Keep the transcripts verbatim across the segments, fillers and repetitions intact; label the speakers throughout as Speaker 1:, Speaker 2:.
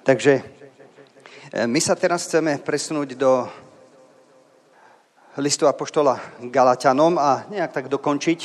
Speaker 1: Takže my sa teraz chceme presunúť do listu apoštola Galatianom a nejak tak dokončiť,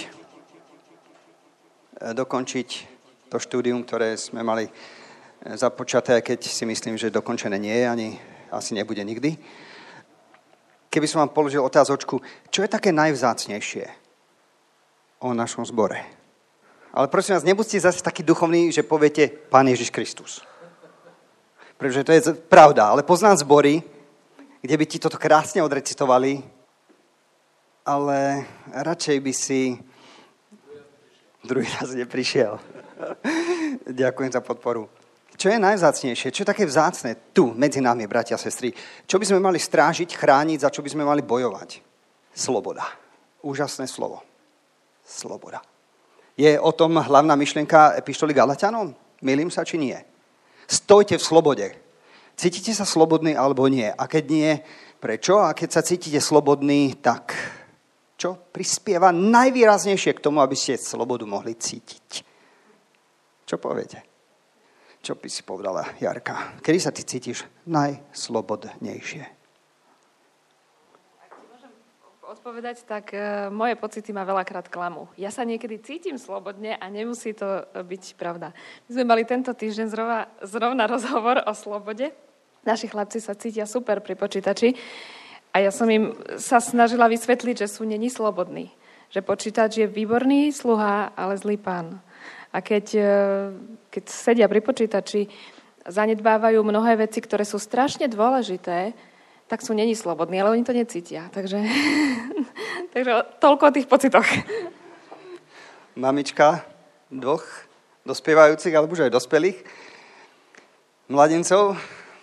Speaker 1: dokončiť to štúdium, ktoré sme mali započaté, keď si myslím, že dokončené nie je, ani asi nebude nikdy. Keby som vám položil otázočku, čo je také najvzácnejšie o našom zbore? Ale prosím vás, nebuďte zase taký duchovný, že poviete Pán Ježiš Kristus. Pretože to je pravda, ale poznám zbory, kde by ti toto krásne odrecitovali, ale radšej by si druhý raz neprišiel. Ďakujem za podporu. Čo je najvzácnejšie? Čo je také vzácne tu, medzi nami, bratia a sestry? Čo by sme mali strážiť, chrániť, za čo by sme mali bojovať? Sloboda. Úžasné slovo. Sloboda. Je o tom hlavná myšlienka epištoly Galatianom? Mýlim sa, či nie? Stojte v slobode. Cítite sa slobodní alebo nie? A keď nie, prečo? A keď sa cítite slobodní, tak čo prispieva najvýraznejšie k tomu, aby ste slobodu mohli cítiť? Čo poviete? Čo by si povedala Jarka? Kedy sa ty cítiš najslobodnejšie?
Speaker 2: Ak ti môžem odpovedať, tak uh, moje pocity ma veľakrát klamú. Ja sa niekedy cítim slobodne a nemusí to byť pravda. My sme mali tento týždeň zrovna, zrovna rozhovor o slobode. Naši chlapci sa cítia super pri počítači a ja som im sa snažila vysvetliť, že sú neni slobodní. Že počítač je výborný sluha, ale zlý pán. A keď, keď sedia pri počítači, zanedbávajú mnohé veci, ktoré sú strašne dôležité, tak sú neni slobodní, ale oni to necítia. Takže, takže toľko o tých pocitoch.
Speaker 1: Mamička dvoch dospievajúcich, alebo už aj dospelých mladencov.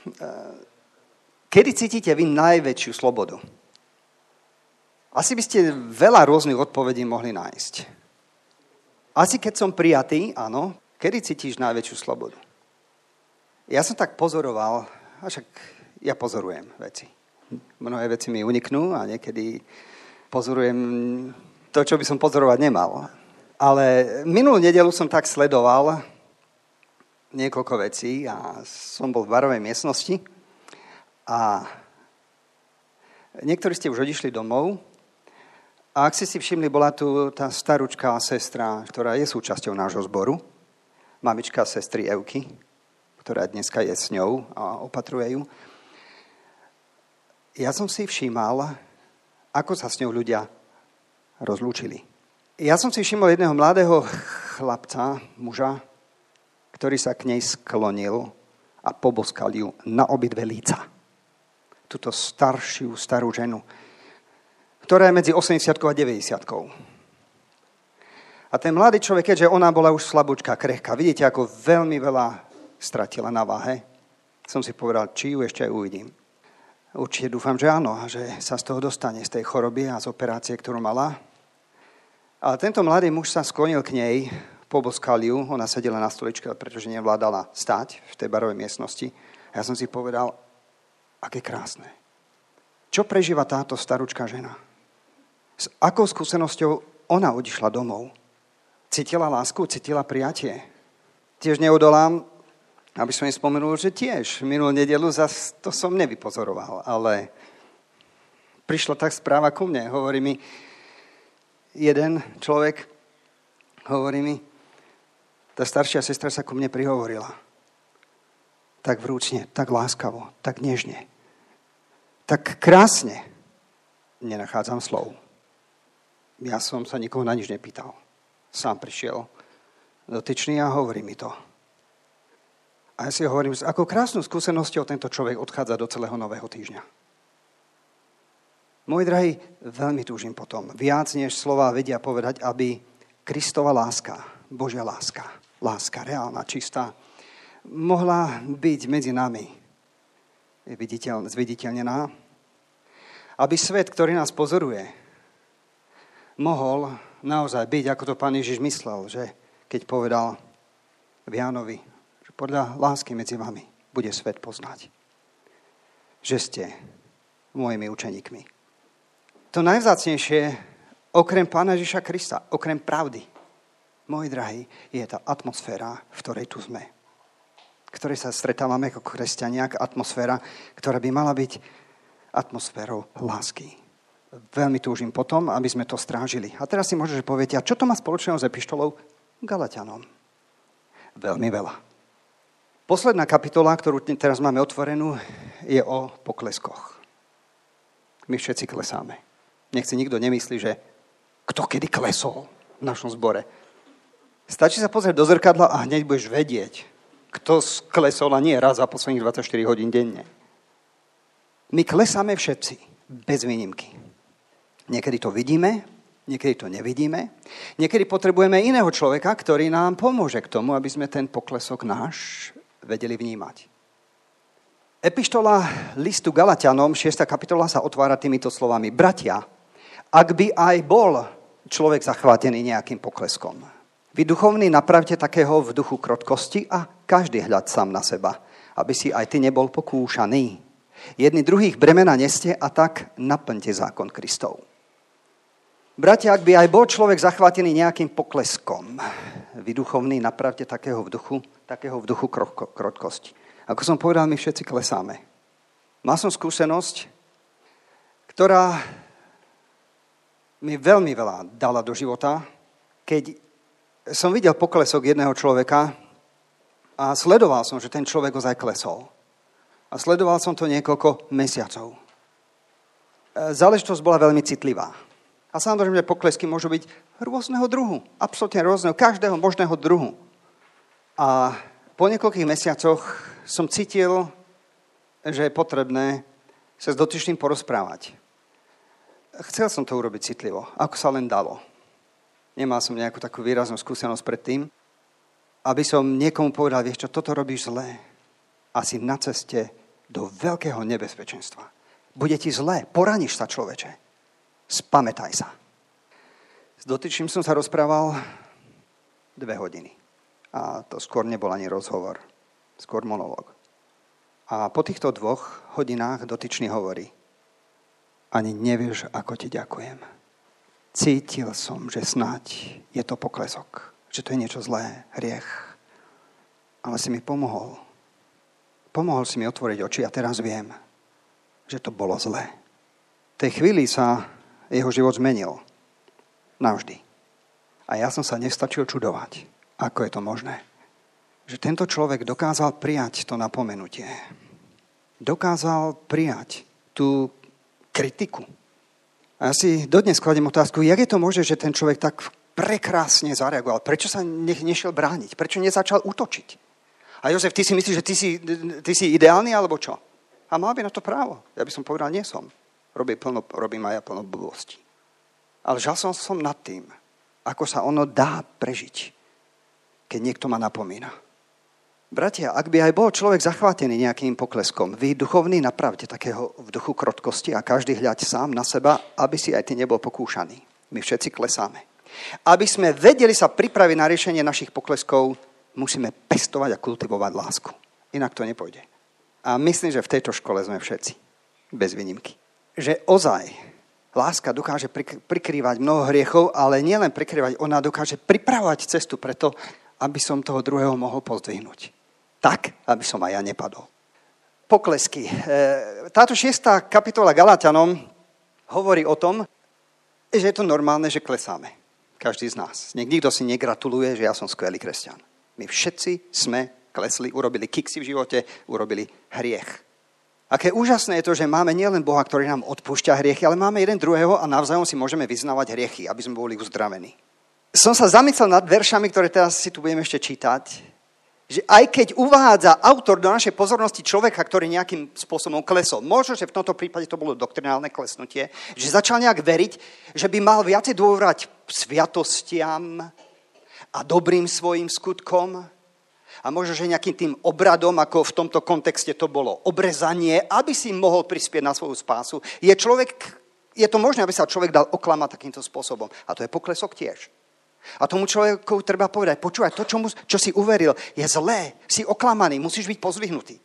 Speaker 1: Kedy cítite vy najväčšiu slobodu? Asi by ste veľa rôznych odpovedí mohli nájsť. Asi keď som prijatý, áno, kedy cítiš najväčšiu slobodu? Ja som tak pozoroval, a však ja pozorujem veci. Mnohé veci mi uniknú a niekedy pozorujem to, čo by som pozorovať nemal. Ale minulú nedeľu som tak sledoval niekoľko vecí a som bol v barovej miestnosti a niektorí ste už odišli domov. A ak ste si všimli, bola tu tá staručká sestra, ktorá je súčasťou nášho zboru, mamička sestry Evky, ktorá dneska je s ňou a opatruje ju. Ja som si všímal, ako sa s ňou ľudia rozlúčili. Ja som si všimol jedného mladého chlapca, muža, ktorý sa k nej sklonil a poboskal ju na obidve líca. Túto staršiu, starú ženu, ktorá je medzi osemdesiatkou a deväťdesiatkou. A ten mladý človek, keďže ona bola už slabúčka, krehká, vidíte, ako veľmi veľa stratila na váhe, som si povedal, či ju ešte aj uvidím. Určite dúfam, že áno, že sa z toho dostane, z tej choroby a z operácie, ktorú mala. Ale tento mladý muž sa sklonil k nej, poboskal ju, ona sedela na stoličke, pretože nevládala stáť v tej barovej miestnosti. A ja som si povedal, aké krásne. Čo prežíva táto staručká žena? S akou skúsenosťou ona odišla domov? Cítila lásku, cítila prijatie. Tiež neodolám, aby som jej spomenul, že tiež minulú nedeľu zas to som nevypozoroval, ale prišla tak správa ku mne. Hovorí mi jeden človek, hovorí mi, tá staršia sestra sa ku mne prihovorila. Tak vrúcne, tak láskavo, tak nežne, tak krásne. Nenachádzam slov. Ja som sa nikoho na nič nepýtal. Sám prišiel dotyčný a hovorí mi to. A ja si hovorím, s akou krásnou skúsenosťou tento človek odchádza do celého nového týždňa. Môj drahý, veľmi túžim potom. Viac než slova vedia povedať, aby Kristova láska, Božia láska, láska reálna, čistá, mohla byť medzi nami viditeľ, zviditeľnená. Aby svet, ktorý nás pozoruje, mohol naozaj byť, ako to Pán Ježiš myslel, že keď povedal v Jánovi, že podľa lásky medzi vami bude svet poznať, že ste mojimi učeníkmi. To najvzácnejšie, okrem Pána Ježiša Krista, okrem pravdy, môj drahý, je tá atmosféra, v ktorej tu sme. ktorej sa stretávame ako kresťania, atmosféra, ktorá by mala byť atmosférou lásky. Veľmi túžim potom, aby sme to strážili. A teraz si môžeš povedať, a čo to má spoločného s epištolou Galatianom? Veľmi veľa. Posledná kapitola, ktorú teraz máme otvorenú, je o pokleskoch. My všetci klesáme. Nech si nikto nemyslí, že kto kedy klesol v našom zbore. Stačí sa pozrieť do zrkadla a hneď budeš vedieť, kto klesol a nie raz za posledných dvadsaťštyri hodín denne. My klesáme všetci, bez výnimky. Niekedy to vidíme, niekedy to nevidíme. Niekedy potrebujeme iného človeka, ktorý nám pomôže k tomu, aby sme ten poklesok náš vedeli vnímať. Epištola listu Galatianom, šiesta kapitola, sa otvára týmito slovami. Bratia, ak by aj bol človek zachvátený nejakým pokleskom, vy duchovní napravte takého v duchu krotkosti a každý hľad sám na seba, aby si aj ty nebol pokúšaný. Jedni druhých bremena neste a tak naplňte zákon Kristov. Bratia, ak by aj bol človek zachvátený nejakým pokleskom, vy duchovní napravte takého v duchu, takého v duchu krotkosti. Ako som povedal, my všetci klesáme. Mal som skúsenosť, ktorá mi veľmi veľa dala do života, keď som videl poklesok jedného človeka a sledoval som, že ten človek ozaj klesol. A sledoval som to niekoľko mesiacov. Záležitosť bola veľmi citlivá. A samozrejme, že poklesky môžu byť rôzneho druhu. Absolútne rôzneho, každého možného druhu. A po niekoľkých mesiacoch som cítil, že je potrebné sa s dotyčným porozprávať. Chcel som to urobiť citlivo, ako sa len dalo. Nemal som nejakú takú výraznú skúsenosť predtým, aby som niekomu povedal, vieš čo, toto robíš zlé. Asi na ceste do veľkého nebezpečenstva. Bude ti zlé, poraníš sa, človeče. Spamätaj sa. S dotyčným som sa rozprával dve hodiny. A to skôr nebol ani rozhovor. Skôr monológ. A po týchto dvoch hodinách dotyčný hovorí: ani nevieš, ako ti ďakujem. Cítil som, že snáď je to poklesok. Že to je niečo zlé, hriech. Ale si mi pomohol. Pomohol si mi otvoriť oči a teraz viem, že to bolo zlé. V tej chvíli sa jeho život zmenil. Navždy. A ja som sa nestačil čudovať, ako je to možné. Že tento človek dokázal prijať to napomenutie. Dokázal prijať tú kritiku. A ja si dodnes kladiem otázku, jak je to možné, že ten človek tak prekrásne zareagoval. Prečo sa ne, nešiel brániť? Prečo nezačal útočiť? A Jozef, ty si myslíš, že ty si, ty si ideálny, alebo čo? A mal by na to právo. Ja by som povedal, nie som. Robím, plno, robím aj ja plno blbostí. Ale žal som som nad tým, ako sa ono dá prežiť, keď niekto ma napomína. Bratia, ak by aj bol človek zachvátený nejakým pokleskom, vy duchovní napravte takého v duchu krotkosti a každý hľaď sám na seba, aby si aj ty nebol pokúšaný. My všetci klesáme. Aby sme vedeli sa pripraviť na riešenie našich pokleskov, musíme pestovať a kultivovať lásku. Inak to nepôjde. A myslím, že v tejto škole sme všetci. Bez výnimky. Že ozaj láska dokáže prikrývať mnoho hriechov, ale nielen prikrývať, ona dokáže pripravovať cestu preto, aby som toho druhého mohol pozdvihnúť. Tak, aby som aj ja nepadol. Poklesky. Táto šiesta kapitola Galatianom hovorí o tom, že je to normálne, že klesáme. Každý z nás. Nikto si negratuluje, že ja som skvelý kresťan. My všetci sme klesli, urobili kiksy v živote, urobili hriech. Aké úžasné je to, že máme nielen Boha, ktorý nám odpúšťa hriechy, ale máme jeden druhého a navzájom si môžeme vyznávať hriechy, aby sme boli uzdravení. Som sa zamyslel nad veršami, ktoré teraz si tu budeme ešte čítať, že aj keď uvádza autor do našej pozornosti človeka, ktorý nejakým spôsobom klesol, možno, že v tomto prípade to bolo doktrinálne klesnutie, že začal nejak veriť, že by mal viacej dôverovať sviatostiam a dobrým svojim skutkom, a možno, že nejakým tým obradom, ako v tomto kontexte to bolo obrezanie, aby si mohol prispieť na svoju spásu. Je, človek, je to možné, aby sa človek dal oklamať takýmto spôsobom. A to je poklesok tiež. A tomu človeku treba povedať, počúvaj, to, čo, mu, čo si uveril, je zlé, si oklamaný, musíš byť pozvihnutý.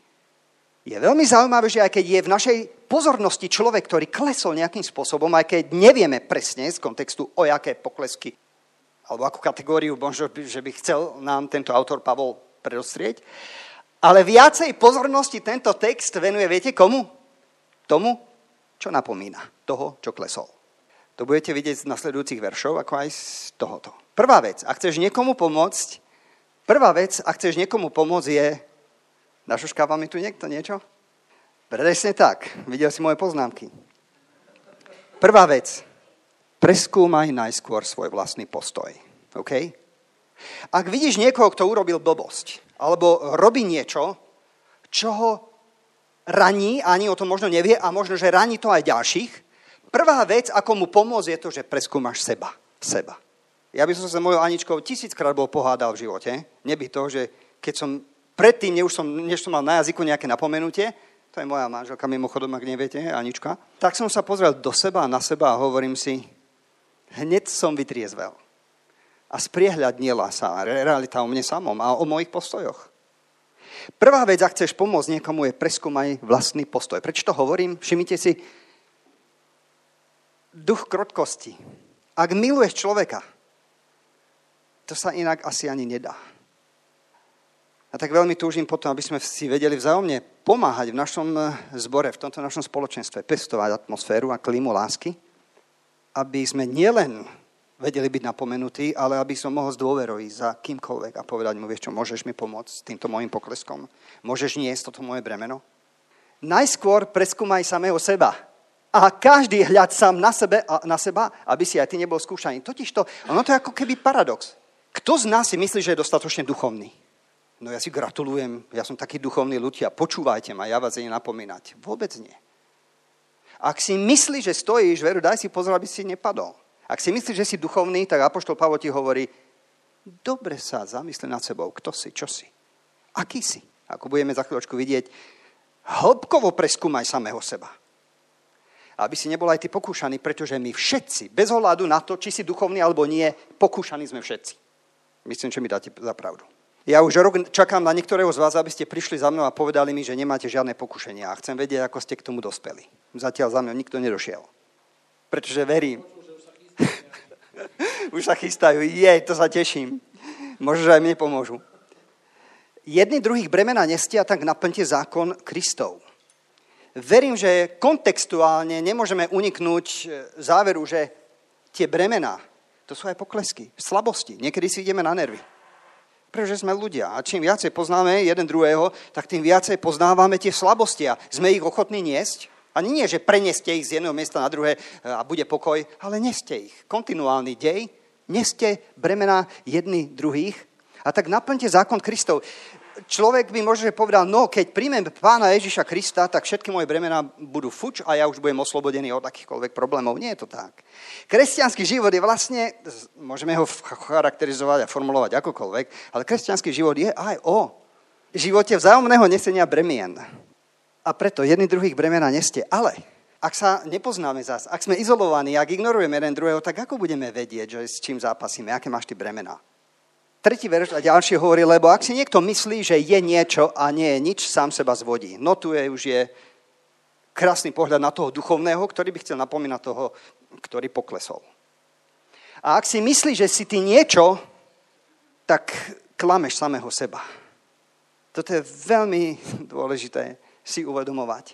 Speaker 1: Je veľmi zaujímavé, že aj keď je v našej pozornosti človek, ktorý klesol nejakým spôsobom, aj keď nevieme presne z kontextu, o jaké poklesky, alebo akú kategóriu, možno, že by chcel nám tento autor Pavol predostrieť, Ale viacej pozornosti tento text venuje, viete komu? Tomu, čo napomína, toho, čo klesol. To budete vidieť z nasledujúcich veršov, ako aj z tohoto. Prvá vec, ak chceš niekomu pomôcť, prvá vec, ak chceš niekomu pomôcť je, našuškáva mi tu niekto niečo? Presne tak, videl si moje poznámky. Prvá vec, preskúmaj najskôr svoj vlastný postoj. OK? Ak vidíš niekoho, kto urobil blbosť, alebo robí niečo, čo ho raní, ani o tom možno nevie, a možno, že raní to aj ďalších, prvá vec, ako mu pomôcť, je to, že preskúmaš seba. Seba. Ja by som sa s mojou Aničkou tisíckrát bol pohádal v živote. Neby to, že keď som predtým, než som, než som mal na jazyku nejaké napomenutie, to je moja manželka, mimochodom, ak neviete, Anička, tak som sa pozrel do seba a na seba a hovorím si, hneď som vytriezvel. A spriehľadnila sa realita o mne samom a o mojich postojoch. Prvá vec, ak chceš pomôcť niekomu, je preskúmaj vlastný postoj. Prečo to hovorím? Všimnite si, duch krotkosti. Ak miluješ človeka, to sa inak asi ani nedá. A tak veľmi túžim potom, aby sme si vedeli vzájomne pomáhať v našom zbore, v tomto našom spoločenstve, pestovať atmosféru a klímu lásky, aby sme nielen vedeli byť napomenutí, ale aby som mohol s dôverou ísť za kýmkoľvek a povedať mu, vieš čo, môžeš mi pomôcť s týmto môjim pokleskom? Môžeš niesť toto moje bremeno? Najskôr preskúmaj samého seba. A každý hľad sám na, sebe, na seba, aby si aj ty nebol skúšaný. Totižto, ono to je ako keby paradox. Kto z nás si myslí, že je dostatočne duchovný? No ja si gratulujem, ja som taký duchovný ľudia, počúvajte ma, ja vás idem napomínať. Vôbec nie. Ak si myslíš, že stojíš, veru, daj si pozor, aby si nepadol. Ak si myslíš, že si duchovný, tak apoštol Pavol ti hovorí, dobre sa zamysli nad sebou, kto si, čo si, aký si. Ako budeme za chvíľočku vidieť, hĺbkovo preskúmaj samého seba. Aby si nebol aj ty pokúšaný, pretože my všetci, bez ohľadu na to, či si duchovný alebo nie, pokúšaní sme všetci. Myslím, že mi dáte za pravdu. Ja už rok čakám na niektorého z vás, aby ste prišli za mnou a povedali mi, že nemáte žiadne pokušenia. A chcem vedieť, ako ste k tomu dospeli. Zatiaľ za mňou nikto nedošiel. Pretože verím. Už sa chystajú. Jej, to sa teším. Možno, že aj mne pomôžu. Jedni druhých bremena nestia, tak naplňte zákon Kristov. Verím, že kontextuálne nemôžeme uniknúť záveru, že tie bremená, to sú aj poklesky, slabosti. Niekedy si ideme na nervy. Pretože sme ľudia. A čím viacej poznáme jeden druhého, tak tým viacej poznávame tie slabosti a sme ich ochotní niesť. Ani nie, že preneste ich z jedného miesta na druhé a bude pokoj, ale neste ich. Kontinuálny dej, neste bremená jedni druhých a tak naplňte zákon Kristov. Človek by možno povedal, no keď príjmem Pána Ježiša Krista, tak všetky moje bremená budú fuč a ja už budem oslobodený od akýchkoľvek problémov. Nie je to tak. Kresťanský život je vlastne, môžeme ho charakterizovať a formulovať akokoľvek, ale kresťanský život je aj o živote vzájomného nesenia bremien. A preto jedni druhých bremena neste. Ale ak sa nepoznáme zás, ak sme izolovaní, ak ignorujeme jeden druhého, tak ako budeme vedieť, že s čím zápasíme, aké máš ty bremená? Tretí verš a ďalšie hovorí, lebo ak si niekto myslí, že je niečo a nie je nič, sám seba zvodí. No tu je už je krásny pohľad na toho duchovného, ktorý by chcel napomínať toho, ktorý poklesol. A ak si myslí, že si ty niečo, tak klameš samého seba. Toto je veľmi dôležité si uvedomovať.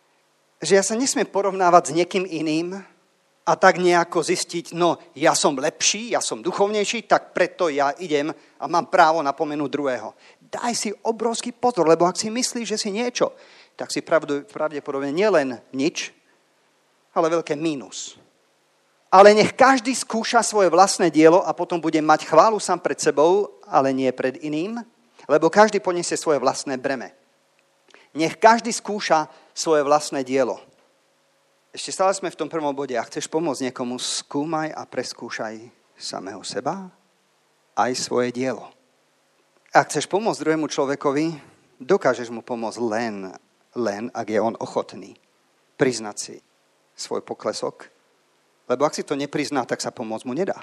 Speaker 1: Že ja sa nesmiem porovnávať s niekým iným a tak nejako zistiť, no ja som lepší, ja som duchovnejší, tak preto ja idem a mám právo napomenúť druhého. Daj si obrovský pozor, lebo ak si myslíš, že si niečo, tak si pravdepodobne nielen nič, ale veľké mínus. Ale nech každý skúša svoje vlastné dielo a potom bude mať chválu sám pred sebou, ale nie pred iným, lebo každý poniesie svoje vlastné breme. Nech každý skúša svoje vlastné dielo. Ešte stále sme v tom prvom bode. Ak chceš pomôcť niekomu, skúmaj a preskúšaj samého seba aj svoje dielo. Ak chceš pomôcť druhému človekovi, dokážeš mu pomôcť len, len ak je on ochotný priznať si svoj poklesok. Lebo ak si to neprizná, tak sa pomôcť mu nedá.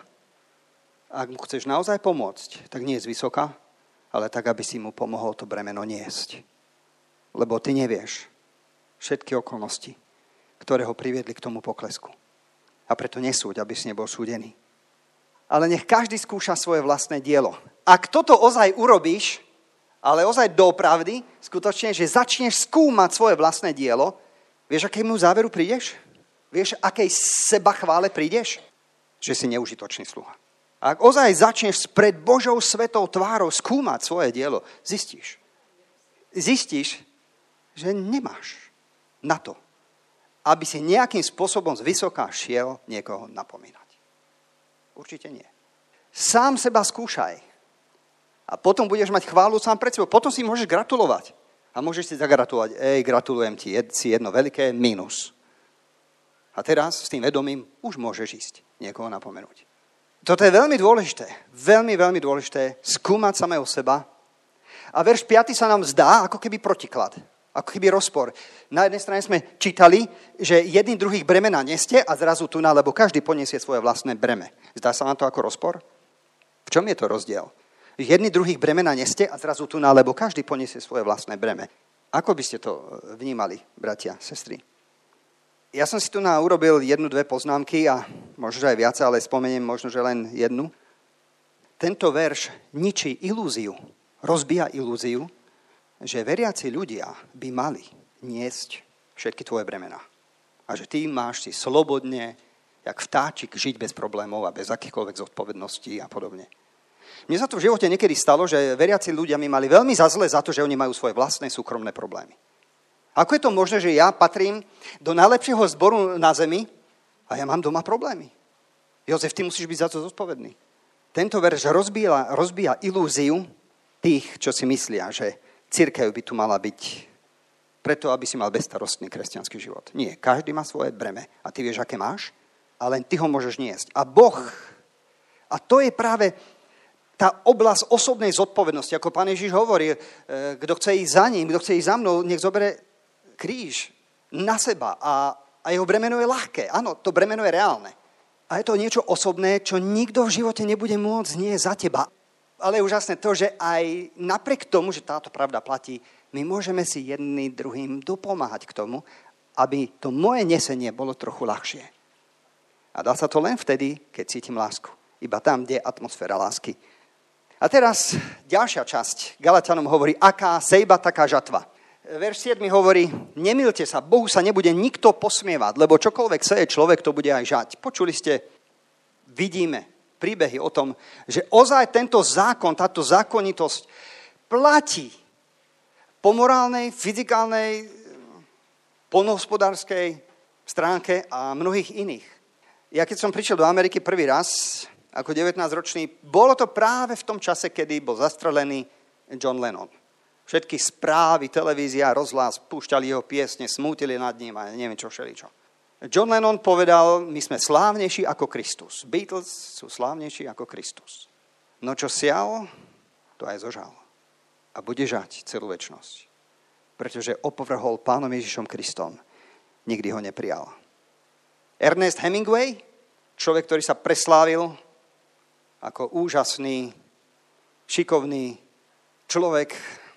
Speaker 1: Ak mu chceš naozaj pomôcť, tak nie je zvysoka, ale tak, aby si mu pomohol to bremeno niesť. Lebo ty nevieš všetky okolnosti, ktoré ho priviedli k tomu poklesku. A preto nesúď, aby si nebol súdený. Ale nech každý skúša svoje vlastné dielo. Ak toto ozaj urobíš, ale ozaj doopravdy, skutočne, že začneš skúmať svoje vlastné dielo, vieš, akému záveru prídeš? Vieš, akej seba chvále prídeš? Že si neužitočný sluha. Ak ozaj začneš pred Božou svetou tvárou skúmať svoje dielo, zistíš. Zistíš, že nemáš na to, aby si nejakým spôsobom zvysoká šiel niekoho napomínať. Určite nie. Sám seba skúšaj. A potom budeš mať chválu sám pred sebou. Potom si môžeš gratulovať. A môžeš si zagratulovať. Ej, gratulujem ti, jed, si jedno veľké mínus. A teraz s tým vedomím už môžeš ísť niekoho napomenúť. Toto je veľmi dôležité. Veľmi, veľmi dôležité skúmať samého seba. A verš piaty sa nám zdá ako keby protiklad. Ako keby rozpor. Na jednej strane sme čítali, že jedný druhých bremena neste a zrazu tu na, lebo každý poniesie svoje vlastné breme. Zdá sa vám to ako rozpor? V čom je to rozdiel? Jedný druhých bremena neste a zrazu tu na, lebo každý poniesie svoje vlastné breme. Ako by ste to vnímali, bratia, sestry? Ja som si tu na urobil jednu, dve poznámky a možno, že aj viac, ale spomeniem možno, že len jednu. Tento verš ničí ilúziu, rozbíja ilúziu, že veriaci ľudia by mali niesť všetky tvoje bremená. A že ty máš si slobodne, jak vtáčik, žiť bez problémov a bez akýchkoľvek zodpovedností a podobne. Mne sa to v živote niekedy stalo, že veriaci ľudia mi mali veľmi za zle za to, že oni majú svoje vlastné súkromné problémy. Ako je to možné, že ja patrím do najlepšieho zboru na zemi a ja mám doma problémy? Jozef, ty musíš byť za to zodpovedný. Tento verš rozbíja, rozbíja ilúziu tých, čo si myslia, že cirkev by tu mala byť preto, aby si mal bezstarostný kresťanský život. Nie, každý má svoje breme a ty vieš, aké máš, a len ty ho môžeš niesť. A Boh, a to je práve tá oblasť osobnej zodpovednosti, ako Pán Ježiš hovorí, kto chce ísť za ním, kto chce ísť za mnou, nech zobere kríž na seba a, a jeho bremeno je ľahké. Áno, to bremeno je reálne. A je to niečo osobné, čo nikto v živote nebude môcť nie za teba. Ale je úžasné to, že aj napriek tomu, že táto pravda platí, my môžeme si jedným druhým dopomáhať k tomu, aby to moje nesenie bolo trochu ľahšie. A dá sa to len vtedy, keď cítim lásku. Iba tam, kde je atmosféra lásky. A teraz ďalšia časť. Galatianom hovorí, aká sejba, taká žatva. Verš siedmy hovorí, nemilte sa, Bohu sa nebude nikto posmievať, lebo čokoľvek seje človek, to bude aj žať. Počuli ste, vidíme príbehy o tom, že ozaj tento zákon, táto zákonitosť platí po morálnej, fyzikálnej, poľnohospodárskej stránke a mnohých iných. Ja keď som prišiel do Ameriky prvý raz, ako devätnásťročný, bolo to práve v tom čase, kedy bol zastrelený John Lennon. Všetky správy, televízia, rozhlas, púšťali jeho piesne, smútili nad ním a neviem čo všeličo. John Lennon povedal, my sme slávnejší ako Kristus. Beatles sú slávnejší ako Kristus. No čo sial, to aj zožal. A bude žať celú večnosť. Pretože opovrhol Pánom Ježišom Kristom. Nikdy ho neprijal. Ernest Hemingway, človek, ktorý sa preslávil ako úžasný, šikovný človek,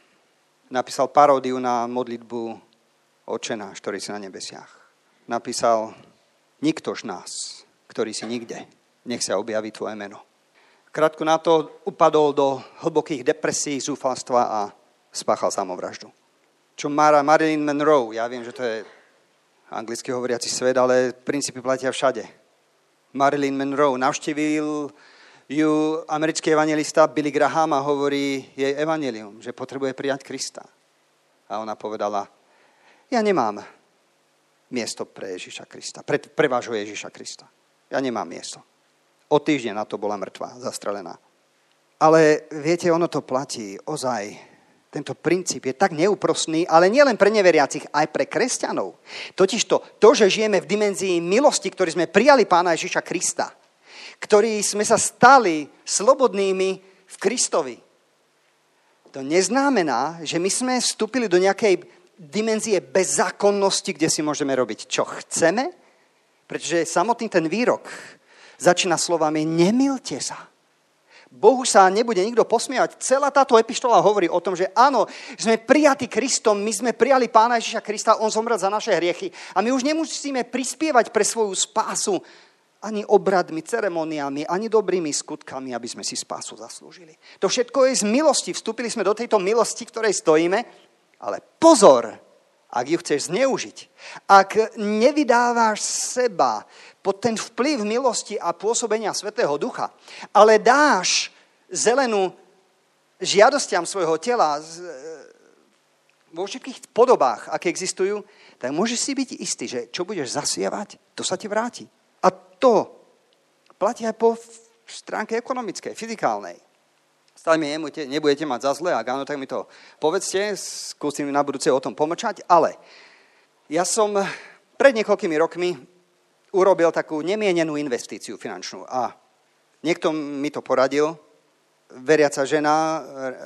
Speaker 1: napísal paródiu na modlitbu Otče náš, ktorý si na nebesiach. Napísal, niktož nás, ktorý si nikde, nech sa objaví tvoje meno. Krátko na to upadol do hlbokých depresí, zúfalstva a spáchal samovraždu. Čo Mara, Marilyn Monroe, ja viem, že to je anglicky hovoriaci svet, ale princípy platia všade. Marilyn Monroe navštívil ju americký evangelista Billy Graham a hovorí jej evanjelium, že potrebuje prijať Krista. A ona povedala, ja nemám miesto pre Ježiša Krista, pre, pre vášho Ježiša Krista. Ja nemám miesto. O týždeň na to bola mŕtva, zastrelená. Ale viete, ono to platí, ozaj, tento princíp je tak neúprostný, ale nie len pre neveriacich, aj pre kresťanov. Totižto, to, že žijeme v dimenzii milosti, ktorý sme prijali Pána Ježiša Krista, ktorí sme sa stali slobodnými v Kristovi. To neznamená, že my sme vstúpili do nejakej dimenzie bezzákonnosti, kde si môžeme robiť, čo chceme, pretože samotný ten výrok začína slovami nemilte sa. Bohu sa nebude nikto posmievať. Celá táto epištola hovorí o tom, že áno, sme prijatí Kristom, my sme prijali Pána Ježiša Krista, on zomrel za naše hriechy a my už nemusíme prispievať pre svoju spásu ani obradmi, ceremoniami, ani dobrými skutkami, aby sme si spásu zaslúžili. To všetko je z milosti. Vstúpili sme do tejto milosti, ktorej stojíme, ale pozor, ak ju chceš zneužiť, ak nevydávaš seba pod ten vplyv milosti a pôsobenia Svätého Ducha, ale dáš zelenú žiadostiam svojho tela vo všetkých podobách, aké existujú, tak môžeš si byť istý, že čo budeš zasievať, to sa ti vráti. A to platí aj po stránke ekonomickej, fyzikálnej. Stále mi nebudete mať za zle, ak áno, tak mi to povedzte, skúsim na budúce o tom pomlčať, ale ja som pred niekoľkými rokmi urobil takú nemienenú investíciu finančnú a niekto mi to poradil, veriaca žena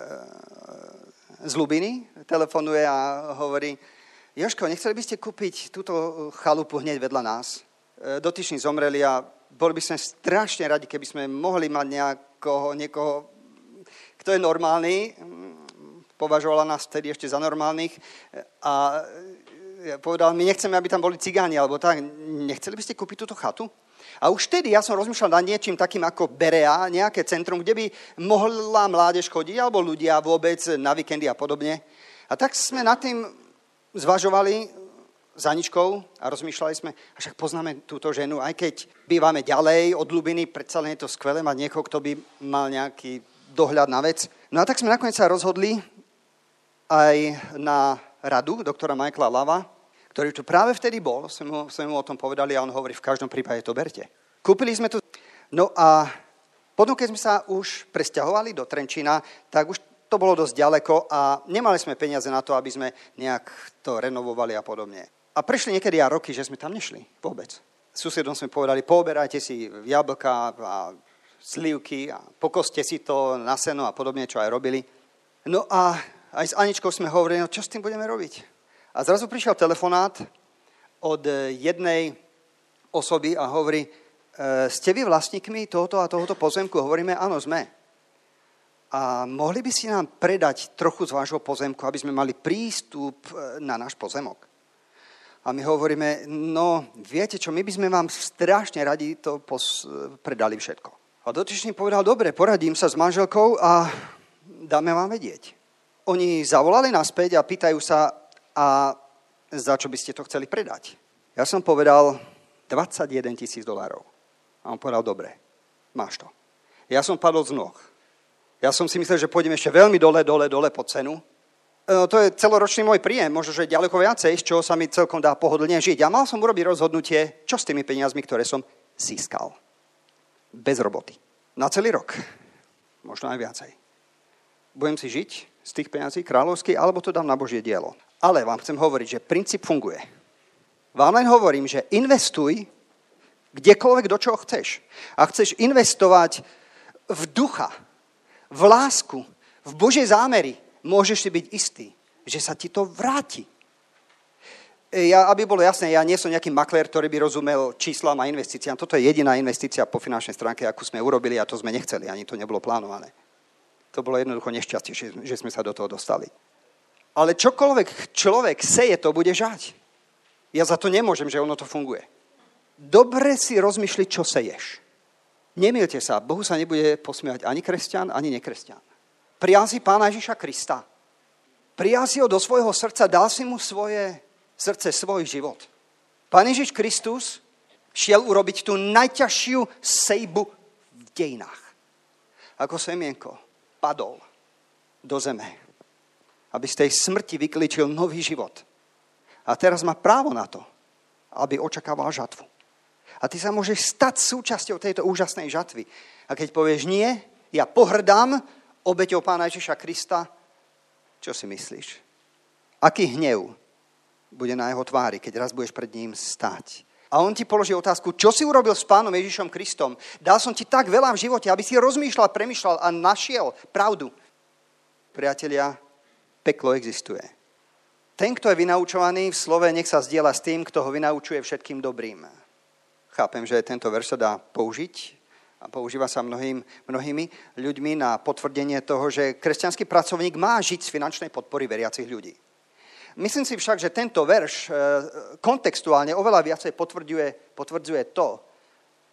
Speaker 1: z Lubiny telefonuje a hovorí: Jožko, nechceli by ste kúpiť túto chalupu hneď vedľa nás? Dotyční zomreli a boli by sme strašne radi, keby sme mohli mať nejakoho, niekoho, kto je normálny. Považovala nás vtedy ešte za normálnych a povedal, my nechceme, aby tam boli cigáni, alebo tak, nechceli by ste kúpiť túto chatu? A už vtedy ja som rozmýšľal nad niečím takým ako Berea, nejaké centrum, kde by mohla mládež chodiť, alebo ľudia vôbec na víkendy a podobne. A tak sme nad tým zvažovali s Aničkou a rozmýšľali sme, a však poznáme túto ženu, aj keď bývame ďalej od Lubiny, predsa len je to skvelé mať niekoho, kto by mal nejaký dohľad na vec. No a tak sme nakoniec sa rozhodli aj na radu doktora Michaela Lava, ktorý tu práve vtedy bol, sme mu, sme mu o tom povedali a on hovorí, v každom prípade to berte. Kúpili sme tu. No a potom, keď sme sa už presťahovali do Trenčína, tak už to bolo dosť ďaleko a nemali sme peniaze na to, aby sme nejak to renovovali a podobne. A prešli niekedy aj roky, že sme tam nešli vôbec. Susedom sme povedali, pooberajte si jablka a slivky a pokoste si to na seno a podobne, čo aj robili. No a aj s Aničkou sme hovorili, no čo s tým budeme robiť? A zrazu prišiel telefonát od jednej osoby a hovorí, ste vy vlastníkmi tohoto a tohoto pozemku? Hovoríme, áno, sme. A mohli by si nám predať trochu z vášho pozemku, aby sme mali prístup na náš pozemok? A my hovoríme, no viete čo, my by sme vám strašne radi to pos- predali všetko. A dotyčný povedal, dobre, poradím sa s manželkou a dáme vám vedieť. Oni zavolali naspäť a pýtajú sa, a za čo by ste to chceli predať? Ja som povedal dvadsaťjeden tisíc dolárov. A on povedal, dobre, máš to. Ja som padol z noh. Ja som si myslel, že pôjdem ešte veľmi dole, dole, dole po cenu. No, to je celoročný môj príjem, možno, že ďaleko viacej, z čoho sa mi celkom dá pohodlne žiť. A mal som urobiť rozhodnutie, čo s tými peniazmi, ktoré som získal. Bez roboty. Na celý rok. Možno aj viacej. Budem si žiť z tých peniazí kráľovských, alebo to dám na Božie dielo. Ale vám chcem hovoriť, že princíp funguje. Vám len hovorím, že investuj kdekoľvek, do čoho chceš. A chceš investovať v ducha, v lásku, v Božie zámery, môžeš si byť istý, že sa ti to vráti. Ja, aby bolo jasné, ja nie som nejaký maklér, ktorý by rozumel číslam a investíciám. Toto je jediná investícia po finančnej stránke, akú sme urobili a to sme nechceli, ani to nebolo plánované. To bolo jednoducho nešťastie, že, že sme sa do toho dostali. Ale čokoľvek človek seje, to bude žať. Ja za to nemôžem, že ono to funguje. Dobre si rozmýšli, čo seješ. Nemýlte sa, Bohu sa nebude posmievať ani kresťan, ani nekresťan. Prijal si Pána Ježiša Krista. Prijal si ho do svojho srdca, dal si mu svoje srdce, svoj život. Pán Ježiš Kristus šiel urobiť tú najťažšiu sejbu v dejinách. Ako semienko padol do zeme, aby z tej smrti vyklíčil nový život. A teraz má právo na to, aby očakával žatvu. A ty sa môžeš stať súčasťou tejto úžasnej žatvy. A keď povieš nie, ja pohrdám obeťou Pána Ježiša Krista, čo si myslíš? Aký hnev bude na jeho tvári, keď raz budeš pred ním stáť? A on ti položí otázku, čo si urobil s Pánom Ježišom Kristom? Dal som ti tak veľa v živote, aby si rozmýšľal, premýšľal a našiel pravdu. Priatelia, peklo existuje. Ten, kto je vynaučovaný v slove, nech sa zdieľa s tým, kto ho vynaučuje všetkým dobrým. Chápem, že tento verš sa dá použiť a používa sa mnohým, mnohými ľuďmi na potvrdenie toho, že kresťanský pracovník má žiť z finančnej podpory veriacich ľudí. Myslím si však, že tento verš kontextuálne oveľa viacej potvrdzuje, potvrdzuje to,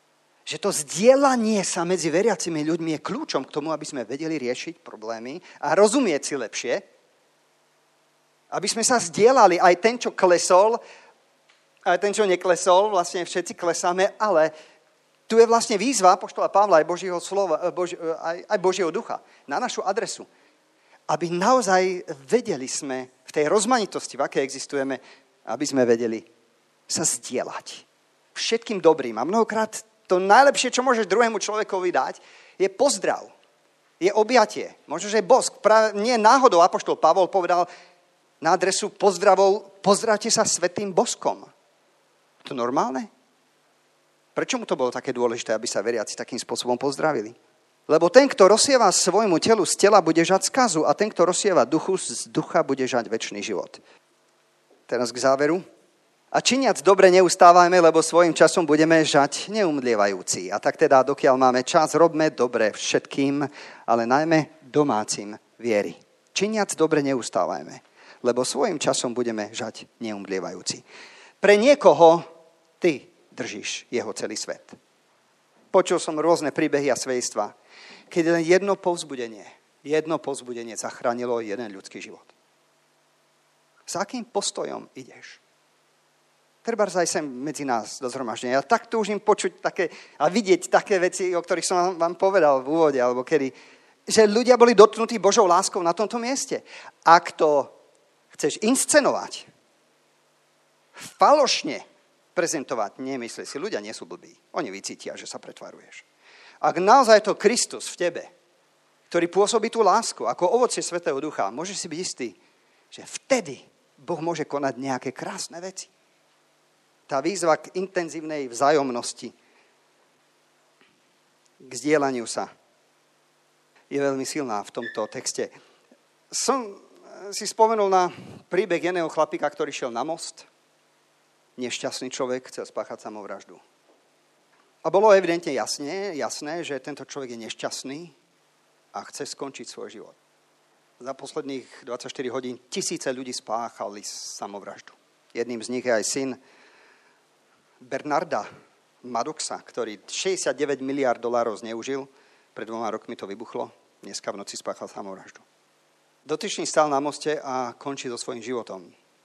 Speaker 1: že to zdieľanie sa medzi veriacimi ľuďmi je kľúčom k tomu, aby sme vedeli riešiť problémy a rozumieť si lepšie. Aby sme sa zdieľali, aj ten, čo klesol, aj ten, čo neklesol, vlastne všetci klesáme, ale tu je vlastne výzva apoštola Pavla aj Božieho slova, Boži, aj, aj Božieho ducha na našu adresu. Aby naozaj vedeli sme v tej rozmanitosti, v akej existujeme, aby sme vedeli sa zdieľať všetkým dobrým. A mnohokrát to najlepšie, čo môžeš druhému človekovi dať, je pozdrav. Je objatie. Možno, že bosk. Práve nie náhodou apoštol Pavol povedal na adresu pozdravov, pozdravte sa svätým boskom. To normálne? Prečo mu to bolo také dôležité, aby sa veriaci takým spôsobom pozdravili? Lebo ten, kto rozsieva svojmu telu z tela, bude žať skazu a ten, kto rozsieva duchu z ducha, bude žať večný život. Teraz k záveru. A činiac dobre neustávajme, lebo svojím časom budeme žať neumdlievajúci. A tak teda, dokiaľ máme čas, robme dobre všetkým, ale najmä domácim viery. Činiac dobre neustávajme, lebo svojím časom budeme žať neumdlievajúci. Pre niekoho ty držíš jeho celý svet. Počul som rôzne príbehy a svedectvá, keď len jedno povzbudenie, jedno povzbudenie zachránilo jeden ľudský život. S akým postojom ideš? Treba aj sem medzi nás do zhromaždenia. Ja tak túžim počuť také a vidieť také veci, o ktorých som vám povedal v úvode, alebo kedy, že ľudia boli dotknutí Božou láskou na tomto mieste. Ak to chceš inscenovať, falošne prezentovať, nemyslí si, ľudia nie sú blbí. Oni vycítia, že sa pretvaruješ. Ak naozaj to Kristus v tebe, ktorý pôsobí tú lásku ako ovocie Svätého Ducha, môžeš si byť istý, že vtedy Boh môže konať nejaké krásne veci. Tá výzva k intenzívnej vzájomnosti, k zdieľaniu sa, je veľmi silná v tomto texte. Som si spomenul na príbeh jedného chlapíka, ktorý šiel na most. Nešťastný človek, chcel spáchať samovraždu. A bolo evidentne jasné, jasné, že tento človek je nešťastný a chce skončiť svoj život. Za posledných dvadsaťštyri hodín tisíce ľudí spáchali samovraždu. Jedným z nich je aj syn Bernarda Maddoxa, ktorý šesťdesiatdeväť miliárd dolárov zneužil. Pred dvoma rokmi to vybuchlo. Dneska v noci spáchal samovraždu. Dotyčný stál na moste a končí so svojím životom.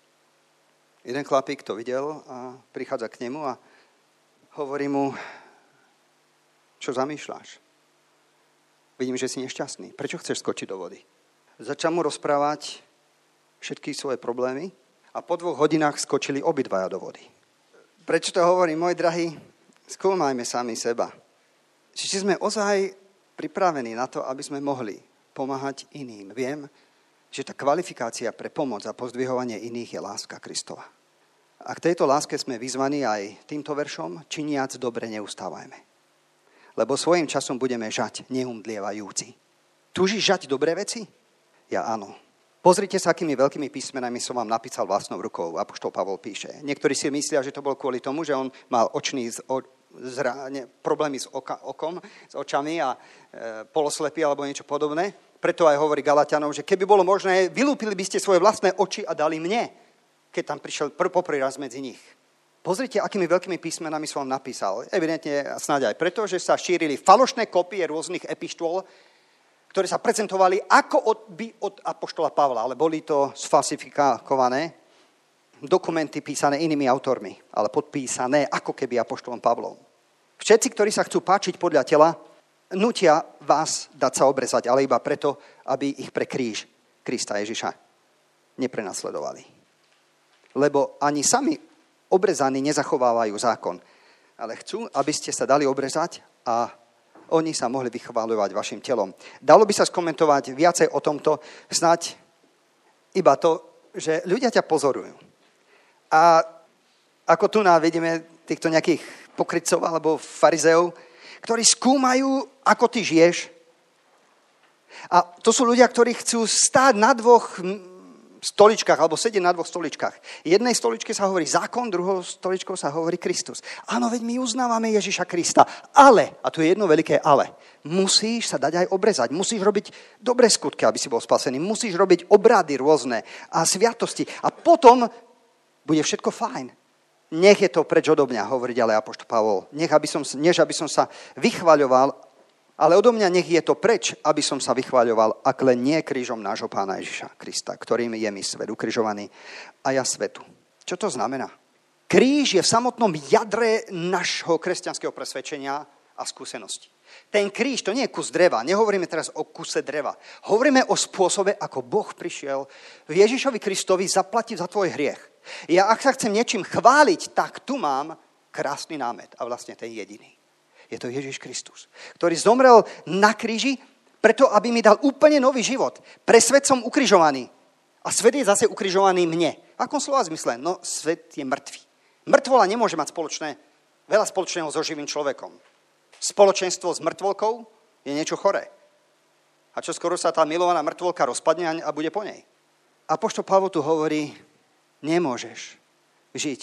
Speaker 1: Jeden chlapík to videl a prichádza k nemu a hovorí mu, čo zamýšľaš? Vidím, že si nešťastný. Prečo chceš skočiť do vody? Začal mu rozprávať všetky svoje problémy a po dvoch hodinách skočili obidvaja do vody. Prečo to hovorím, môj drahý? Skúmajme sami seba. Či sme ozaj pripravení na to, aby sme mohli pomáhať iným. Viem, že tá kvalifikácia pre pomoc a pozdvihovanie iných je láska Kristova. A k tejto láske sme vyzvaní aj týmto veršom, činiac dobre neustávajme. Lebo svojím časom budeme žať neumdlievajúci. Túžiš žať dobré veci? Ja áno. Pozrite sa, akými veľkými písmenami som vám napísal vlastnou rukou. Apoštol Pavol píše. Niektorí si myslia, že to bol kvôli tomu, že on mal očný o, zra, ne, problémy s oka, okom, s očami a e, poloslepý alebo niečo podobné. Preto aj hovorí Galatianom, že keby bolo možné, vylúpili by ste svoje vlastné oči a dali mne, keď tam prišiel pr- poprvý raz medzi nich. Pozrite, akými veľkými písmenami som vám napísal. Evidentne snáď aj preto, že sa šírili falošné kopie rôznych epištôl, ktoré sa prezentovali ako od, by od apoštola Pavla, ale boli to sfalsifikované dokumenty písané inými autormi, ale podpísané ako keby apoštolom Pavlom. Všetci, ktorí sa chcú páčiť podľa tela, nutia vás dať sa obrezať, ale iba preto, aby ich pre kríž Krista Ježiša neprenasledovali. Lebo ani sami obrezaní nezachovávajú zákon, ale chcú, aby ste sa dali obrezať a oni sa mohli vychváľovať vašim telom. Dalo by sa skomentovať viacej o tomto, snáď iba to, že ľudia ťa pozorujú. A ako tu nám vidíme týchto nejakých pokrytcov alebo farizeov, ktorí skúmajú, ako ty žiješ. A to sú ľudia, ktorí chcú stáť na dvoch stoličkách alebo sedieť na dvoch stoličkách. Jednej stoličke sa hovorí zákon, druhou stoličkou sa hovorí Kristus. Áno, veď my uznávame Ježiša Krista, ale, a tu je jedno veľké ale, musíš sa dať aj obrezať, musíš robiť dobré skutky, aby si bol spasený, musíš robiť obrady rôzne a sviatosti a potom bude všetko fajn. Nech je to preč odo mňa, hovorí ďalej apoštol Pavol. Nech, aby som, než aby som sa vychvaľoval, ale odo mňa nech je to preč, aby som sa vychvaľoval, ak len nie krížom nášho Pána Ježiša Krista, ktorým je mi svet ukrižovaný a ja svetu. Čo to znamená? Kríž je v samotnom jadre našho kresťanského presvedčenia a skúsenosti. Ten kríž, to nie je kus dreva, nehovoríme teraz o kuse dreva. Hovoríme o spôsobe, ako Boh prišiel v Ježišovi Kristovi zaplatiť za tvoj hriech. Ja ak sa chcem niečím chváliť, tak tu mám krásny námet a vlastne ten jediný. Je to Ježiš Kristus, ktorý zomrel na kríži preto, aby mi dal úplne nový život. Pre svet som ukrižovaný a svet je zase ukrižovaný mne. V akom slova zmysle? No, svet je mŕtvý. Mŕtvola nemôže mať spoločné, veľa spoločného so živým človekom. Spoločenstvo s mŕtvolkou je niečo choré. A čo skoro sa tá milovaná mŕtvolka rozpadne a bude po nej. Apoštol Pavol tu hovorí, nemôžeš žiť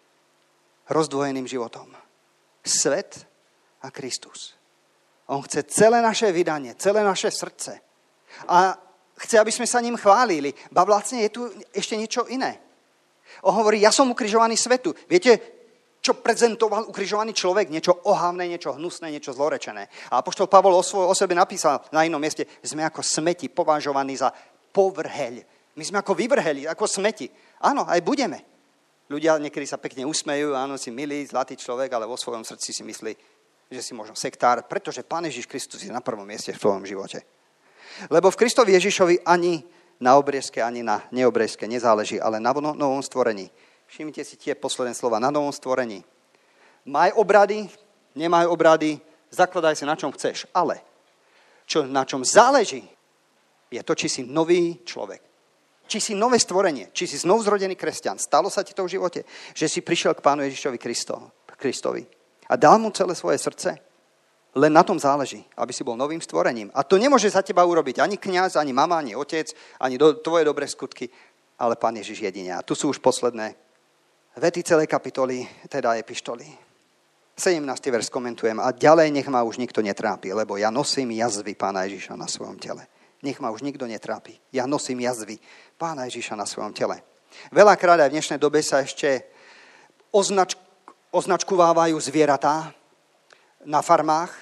Speaker 1: rozdvojeným životom. Svet a Kristus. On chce celé naše vydanie, celé naše srdce. A chce, aby sme sa ním chválili. Ba vlastne je tu ešte niečo iné. On hovorí, ja som ukrižovaný svetu. Viete, čo prezentoval ukrižovaný človek? Niečo ohavné, niečo hnusné, niečo zlorečené. A apoštol Pavol o, svoj, o sebe napísal na inom mieste, sme ako smeti považovaní za povrheľ. My sme ako vyvrheli, ako smeti. Áno, aj budeme. Ľudia niekedy sa pekne usmejú, áno, si milý, zlatý človek, ale vo svojom srdci si myslí, že si možno sektár, pretože Pán Ježiš Kristus je na prvom mieste v tvojom živote. Lebo v Kristovi Ježišovi ani na obriezke, ani na neobriezke nezáleží, ale na novom stvorení. Všimnite si tie posledné slova, na novom stvorení. Maj obrady, nemaj obrady, zakladaj sa na čom chceš, ale čo, na čom záleží, je to, či si nový človek. Či si nové stvorenie, či si znovuzrodený kresťan. Stalo sa ti to v živote, že si prišiel k Pánu Ježišovi Kristovi a dal mu celé svoje srdce? Len na tom záleží, aby si bol novým stvorením. A to nemôže za teba urobiť ani kňaz, ani mama, ani otec, ani do, tvoje dobré skutky, ale Pán Ježiš jedine. A tu sú už posledné vety celej kapitoly, teda epištoly. sedemnásty verš komentujem. A ďalej nech ma už nikto netrápi, lebo ja nosím jazvy Pána Ježiša na svojom tele. Nech ma už nikto netrápi. Ja nosím jazvy Pána Ježiša na svojom tele. Veľakrát aj v dnešnej dobe sa ešte označ, označkovávajú zvieratá na farmách.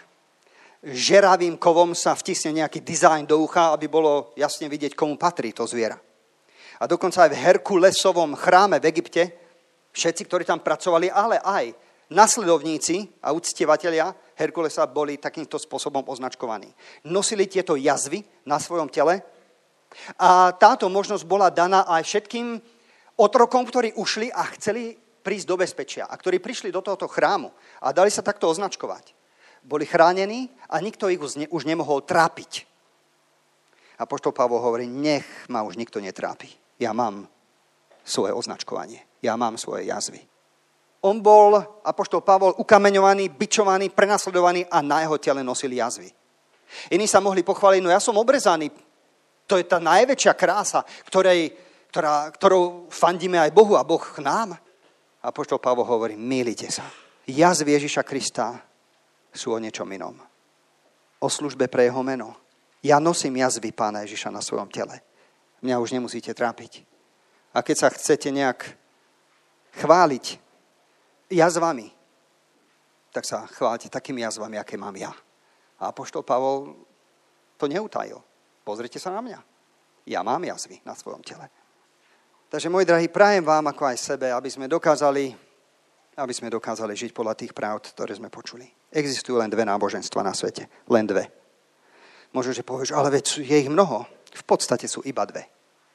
Speaker 1: Žeravým kovom sa vtisne nejaký dizajn do ucha, aby bolo jasne vidieť, komu patrí to zviera. A dokonca aj v Herkulesovom chráme v Egypte, všetci, ktorí tam pracovali, ale aj nasledovníci a uctievatelia Herkulesa boli takýmto spôsobom označkovaní. Nosili tieto jazvy na svojom tele a táto možnosť bola daná aj všetkým otrokom, ktorí ušli a chceli prísť do bezpečia a ktorí prišli do tohoto chrámu a dali sa takto označkovať. Boli chránení a nikto ich už nemohol trápiť. Apoštol Pavol hovorí, nech ma už nikto netrápi. Ja mám svoje označkovanie. Ja mám svoje jazvy. On bol, apoštol Pavol, ukameňovaný, bičovaný, prenasledovaný a na jeho tele nosili jazvy. Iní sa mohli pochváliť, no ja som obrezaný. To je tá najväčšia krása, ktorej, ktorá, ktorou fandíme aj Bohu a Boh k nám. Apoštol Pavol hovorí, mýlite sa. Jazvy Ježiša Krista sú o niečom inom. O službe pre jeho meno. Ja nosím jazvy Pána Ježiša na svojom tele. Mňa už nemusíte trápiť. A keď sa chcete nejak chváliť jazvami, tak sa chváľte takými jazvami, aké mám ja. A apoštol Pavol to neutajil. Pozrite sa na mňa. Ja mám jazvy na svojom tele. Takže, môj drahý, prajem vám, ako aj sebe, aby sme dokázali, aby sme dokázali žiť podľa tých pravd, ktoré sme počuli. Existujú len dve náboženstva na svete. Len dve. Možno, že povieš, ale veď je ich mnoho. V podstate sú iba dve.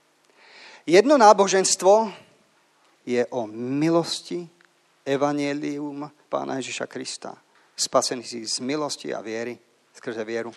Speaker 1: Jedno náboženstvo je o milosti, evanjelium Pána Ježiša Krista. Spasený si z milosti a viery, skrze vieru.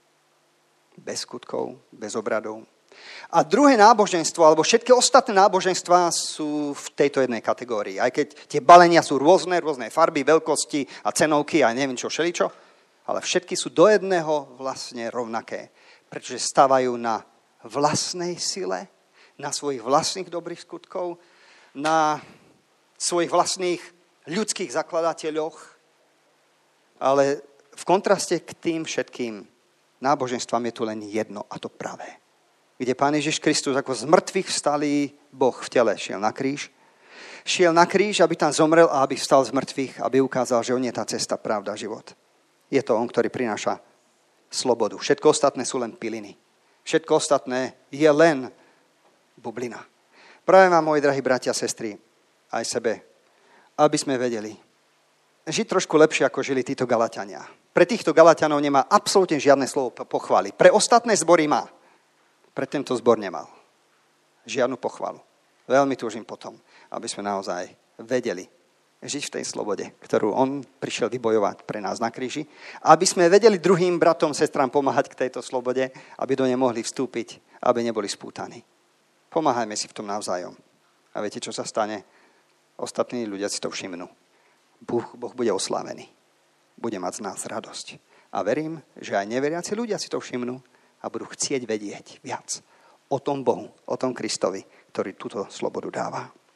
Speaker 1: Bez skutkov, bez obradov. A druhé náboženstvo, alebo všetky ostatné náboženstvá sú v tejto jednej kategórii. Aj keď tie balenia sú rôzne, rôzne farby, veľkosti a cenovky a neviem čo, všeličo, ale všetky sú do jedného vlastne rovnaké. Pretože stávajú na vlastnej sile, na svojich vlastných dobrých skutkov, na svojich vlastných ľudských zakladateľoch, ale v kontraste k tým všetkým náboženstvám je tu len jedno, a to pravé. Kde Pán Ježiš Kristus ako z mŕtvych vstalý Boh v tele šiel na kríž, šiel na kríž, aby tam zomrel a aby vstal z mŕtvych, aby ukázal, že on je tá cesta, pravda, život. Je to on, ktorý prináša slobodu. Všetko ostatné sú len piliny. Všetko ostatné je len bublina. Práve vám, moji drahí bratia a sestry, aj sebe, aby sme vedeli žiť trošku lepšie, ako žili títo Galatiania. Pre týchto Galatianov nemá absolútne žiadne slovo pochvály. Pre ostatné zbory má. Pre tento zbor nemal žiadnu pochvalu. Veľmi túžim potom, aby sme naozaj vedeli žiť v tej slobode, ktorú on prišiel vybojovať pre nás na kríži. Aby sme vedeli druhým bratom, sestrám pomáhať k tejto slobode, aby do nej mohli vstúpiť, aby neboli spútaní. Pomáhajme si v tom navzájom. A viete, čo sa stane? Ostatní ľudia si to všimnú. Boh, boh bude oslávený. Bude mať z nás radosť. A verím, že aj neveriaci ľudia si to všimnú a budú chcieť vedieť viac o tom Bohu, o tom Kristovi, ktorý túto slobodu dáva.